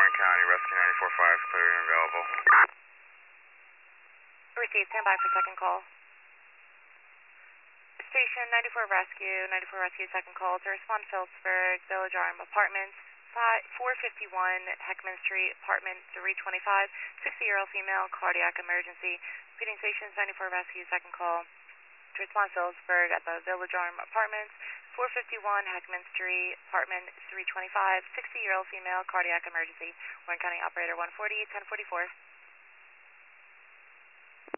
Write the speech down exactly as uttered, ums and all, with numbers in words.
Warren County, Rescue ninety-four five, clear and available. Received, stand by for second call. Station ninety-four Rescue, ninety-four Rescue, second call to respond to Phillipsburg, Village Arm Apartments, four fifty-one Heckman Street, apartment three twenty-five, sixty-year-old female, cardiac emergency. Repeating stations ninety-four Rescue, second call to respond to Phillipsburg at the Village Arm Apartments, four fifty-one Heckman Street, apartment three twenty-five, sixty-year-old female, cardiac emergency. Warren County Operator one forty, ten forty-four.